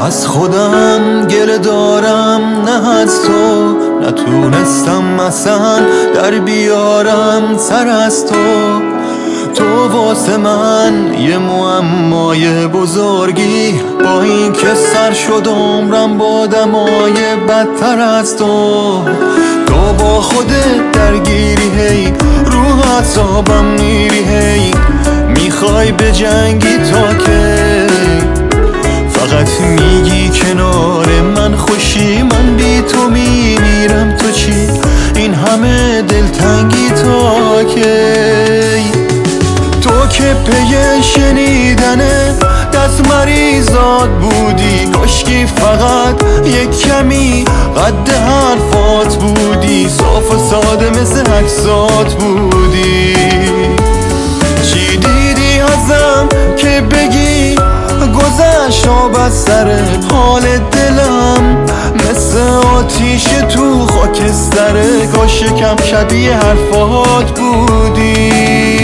از خودم گله دارم، نه از تو. نتونستم اصلا در بیارم سر از تو. تو واسه من یه معمای بزرگی، با این که سر شد عمرم با دمای بدتر از تو. تو با خودت درگیری، هی رو اعصابم میری، هی میخوای به جنگی تا که فقط میگی کنار من خوشی، من بی تو میمیرم. تو چی این همه دلتنگی تا کی؟ تو که پی شنیدن دست مریضات بودی، کاشکی فقط یک کمی قد حرفات بودی، صاف و ساده مثل عکسات بودی. چی دیدی ازم که بگی گذشت آب از سر حال دلم، مثل آتیش تو خاکستره، کاش کم شبیه حرفات بودی.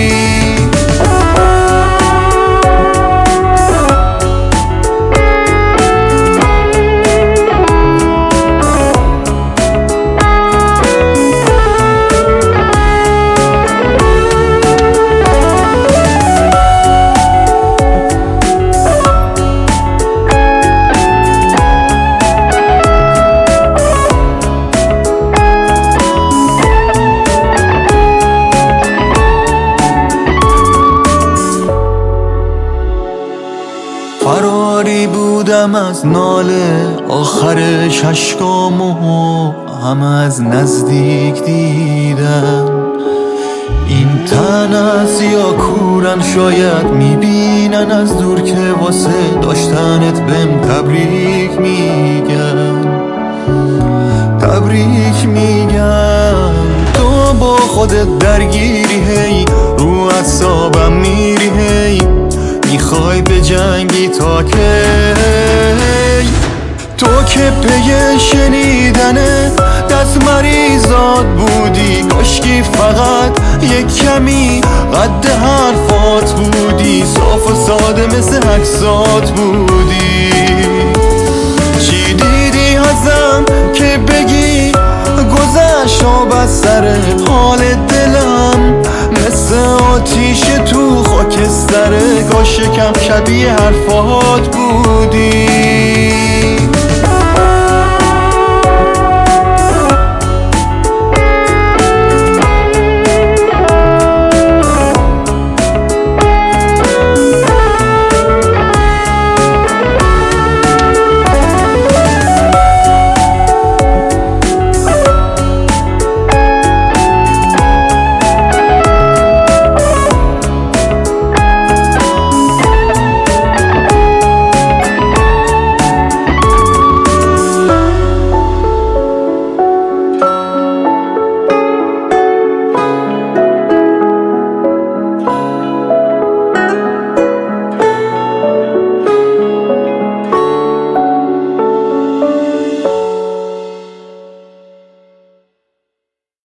فراری بودم از ناله، آخرش اشکامو هم از نزدیک دیدم. این تن از یا کورن شاید میبینن از دور، که واسه داشتنت بهم تبریک میگن، تبریک میگن. تو با خودت درگیری، هی رو اعصابم میری، هی میخوای به جنگی تا کی؟ تو که پی شنیدن دست مریضات بودی، کاشکی فقط یک کمی قد حرفات بودی، صاف و ساده مثل عکسات بودی. چی دیدی ازم که بگی گذشت آب از سر حال دلم، مثل آتیش تو خاکستره، کاش کم شبیه حرفات بودی.